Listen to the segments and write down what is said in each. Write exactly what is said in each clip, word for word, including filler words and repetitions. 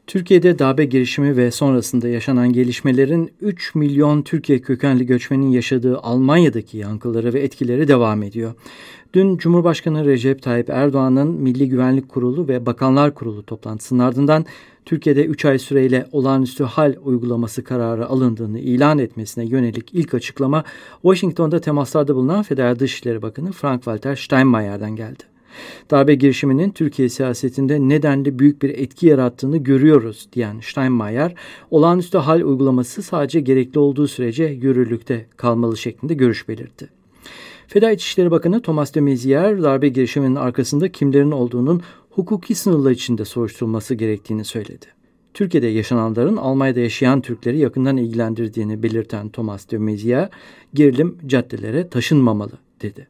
Türkiye'de darbe girişimi ve sonrasında yaşanan gelişmelerin üç milyon Türkiye kökenli göçmenin yaşadığı Almanya'daki yankıları ve etkileri devam ediyor. Dün Cumhurbaşkanı Recep Tayyip Erdoğan'ın Milli Güvenlik Kurulu ve Bakanlar Kurulu toplantısının ardından Türkiye'de üç ay süreyle olağanüstü hal uygulaması kararı alındığını ilan etmesine yönelik ilk açıklama Washington'da temaslarda bulunan Federal Dışişleri Bakanı Frank-Walter Steinmeier'den geldi. Darbe girişiminin Türkiye siyasetinde nedenli büyük bir etki yarattığını görüyoruz diyen Steinmeier, olağanüstü hal uygulaması sadece gerekli olduğu sürece yürürlükte kalmalı şeklinde görüş belirtti. Federal İçişleri Bakanı Thomas de Maizière, darbe girişiminin arkasında kimlerin olduğunun hukuki sınırlar içinde soruşturulması gerektiğini söyledi. Türkiye'de yaşananların Almanya'da yaşayan Türkleri yakından ilgilendirdiğini belirten Thomas de Maizière, gerilim caddelere taşınmamalı dedi.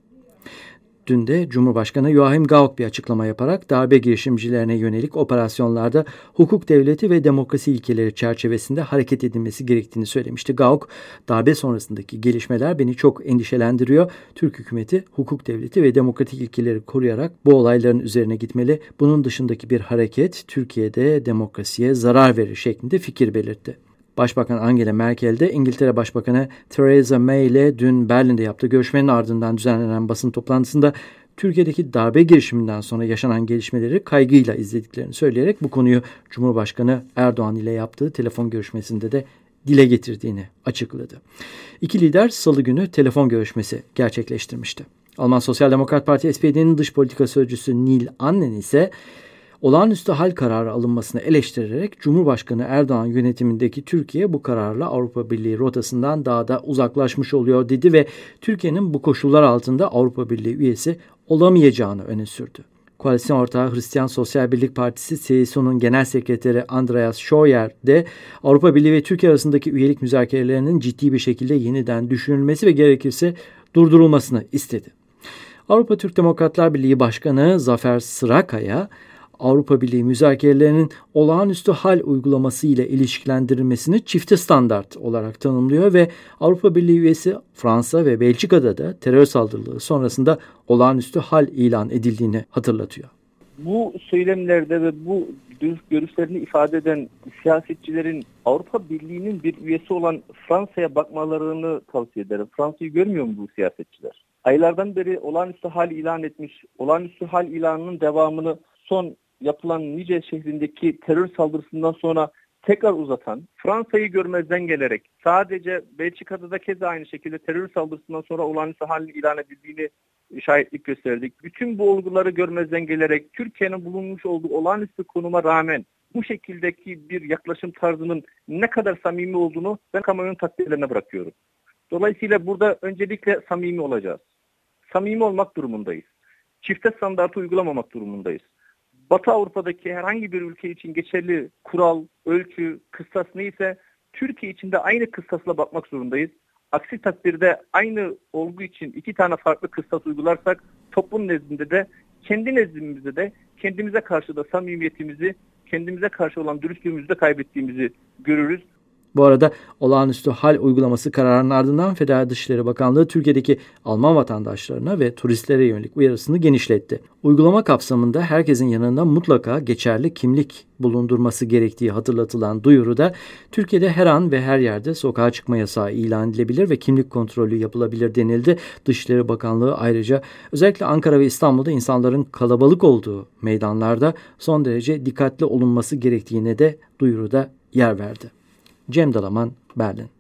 Dün de Cumhurbaşkanı Joachim Gauck bir açıklama yaparak darbe girişimcilerine yönelik operasyonlarda hukuk devleti ve demokrasi ilkeleri çerçevesinde hareket edilmesi gerektiğini söylemişti. Gauck, darbe sonrasındaki gelişmeler beni çok endişelendiriyor. Türk hükümeti hukuk devleti ve demokratik ilkeleri koruyarak bu olayların üzerine gitmeli. Bunun dışındaki bir hareket Türkiye'de demokrasiye zarar verir şeklinde fikir belirtti. Başbakan Angela Merkel de İngiltere Başbakanı Theresa May ile dün Berlin'de yaptığı görüşmenin ardından düzenlenen basın toplantısında Türkiye'deki darbe girişiminden sonra yaşanan gelişmeleri kaygıyla izlediklerini söyleyerek bu konuyu Cumhurbaşkanı Erdoğan ile yaptığı telefon görüşmesinde de dile getirdiğini açıkladı. İki lider salı günü telefon görüşmesi gerçekleştirmişti. Alman Sosyal Demokrat Parti S P D'nin dış politika sözcüsü Neil Annen ise olağanüstü hal kararı alınmasını eleştirerek Cumhurbaşkanı Erdoğan yönetimindeki Türkiye bu kararla Avrupa Birliği rotasından daha da uzaklaşmış oluyor dedi ve Türkiye'nin bu koşullar altında Avrupa Birliği üyesi olamayacağını öne sürdü. Koalisyon ortağı Hristiyan Sosyal Birlik Partisi C S U'nun Genel Sekreteri Andreas Scheuer de Avrupa Birliği ve Türkiye arasındaki üyelik müzakerelerinin ciddi bir şekilde yeniden düşünülmesi ve gerekirse durdurulmasını istedi. Avrupa Türk Demokratlar Birliği Başkanı Zafer Sırakaya, Avrupa Birliği müzakerelerinin olağanüstü hal uygulaması ile ilişkilendirilmesini çifte standart olarak tanımlıyor ve Avrupa Birliği üyesi Fransa ve Belçika'da da terör saldırıları sonrasında olağanüstü hal ilan edildiğini hatırlatıyor. Bu söylemlerde ve bu görüşlerini ifade eden siyasetçilerin Avrupa Birliği'nin bir üyesi olan Fransa'ya bakmalarını tavsiye ederim. Fransa'yı görmüyor mu bu siyasetçiler? Aylardan beri olağanüstü hal ilan etmiş, olağanüstü hal ilanının devamını son yapılan Nice şehrindeki terör saldırısından sonra tekrar uzatan, Fransa'yı görmezden gelerek sadece Belçika'da da keza aynı şekilde terör saldırısından sonra olağanüstü hal ilan edildiğini şahitlik gösterdik. Bütün bu olguları görmezden gelerek Türkiye'nin bulunmuş olduğu olağanüstü konuma rağmen bu şekildeki bir yaklaşım tarzının ne kadar samimi olduğunu ben kamuoyunun takdirlerine bırakıyorum. Dolayısıyla burada öncelikle samimi olacağız. Samimi olmak durumundayız. Çifte standartı uygulamamak durumundayız. Batı Avrupa'daki herhangi bir ülke için geçerli kural, ölçü, kıstas neyse Türkiye için de aynı kıstasla bakmak zorundayız. Aksi takdirde aynı olgu için iki tane farklı kıstas uygularsak toplum nezdinde de kendi nezdimizde de kendimize karşı da samimiyetimizi, kendimize karşı olan dürüstlüğümüzü de kaybettiğimizi görürüz. Bu arada olağanüstü hal uygulaması kararının ardından Federal Dışişleri Bakanlığı Türkiye'deki Alman vatandaşlarına ve turistlere yönelik uyarısını genişletti. Uygulama kapsamında herkesin yanında mutlaka geçerli kimlik bulundurması gerektiği hatırlatılan duyuruda Türkiye'de her an ve her yerde sokağa çıkma yasağı ilan edilebilir ve kimlik kontrolü yapılabilir denildi. Dışişleri Bakanlığı ayrıca özellikle Ankara ve İstanbul'da insanların kalabalık olduğu meydanlarda son derece dikkatli olunması gerektiğine de duyuruda yer verdi. Cem Dalaman, Berlin.